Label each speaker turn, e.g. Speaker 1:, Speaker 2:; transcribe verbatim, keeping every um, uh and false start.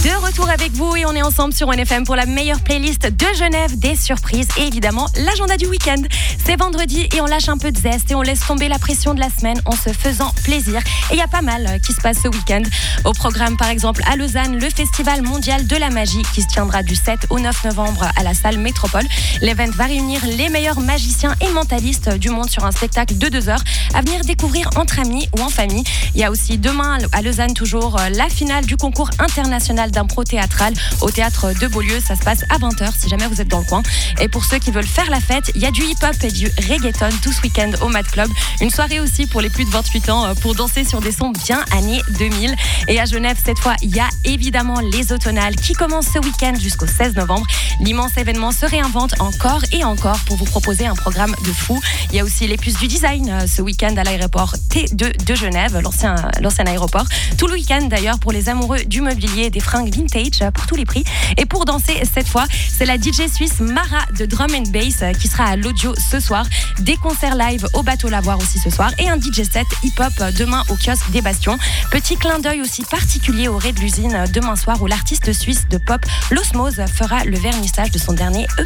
Speaker 1: De retour avec vous et on est ensemble sur One F M pour la meilleure playlist de Genève, des surprises et évidemment l'agenda du week-end. C'est vendredi et on lâche un peu de zeste et on laisse tomber la pression de la semaine en se faisant plaisir. Et il y a pas mal qui se passe ce week-end. Au programme par exemple à Lausanne, le Festival mondial de la magie qui se tiendra du sept au neuf novembre à la salle Métropole. L'événement va réunir les meilleurs magiciens et mentalistes du monde sur un spectacle de deux heures à venir découvrir entre amis ou en famille. Il y a aussi demain à Lausanne toujours la finale du concours international d'impro théâtral au théâtre de Beaulieu. Ça se passe à vingt heures si jamais vous êtes dans le coin. Et pour ceux qui veulent faire la fête, il y a du hip-hop et du reggaeton tout ce week-end au Mad Club. Une soirée aussi pour les plus de vingt-huit ans pour danser sur des sons bien années deux mille. Et à Genève, cette fois, il y a évidemment les automnales qui commencent ce week-end jusqu'au seize novembre. L'immense événement se réinvente encore et encore pour vous proposer un programme de fou. Il y a aussi les puces du design ce week-end à l'aéroport T deux de Genève, l'ancien, l'ancien aéroport. Tout le week-end d'ailleurs pour les amoureux du mobilier et des fringues vintage pour tous les prix. Et pour danser cette fois, c'est la D J suisse Mara de Drum and Bass qui sera à l'audio ce soir. Des concerts live au bateau Lavoir aussi ce soir et un D J set hip-hop demain au kiosque des Bastions. Petit clin d'œil aussi particulier au Ré de l'Usine demain soir où l'artiste suisse de pop L'Osmose fera le vernissage de son dernier E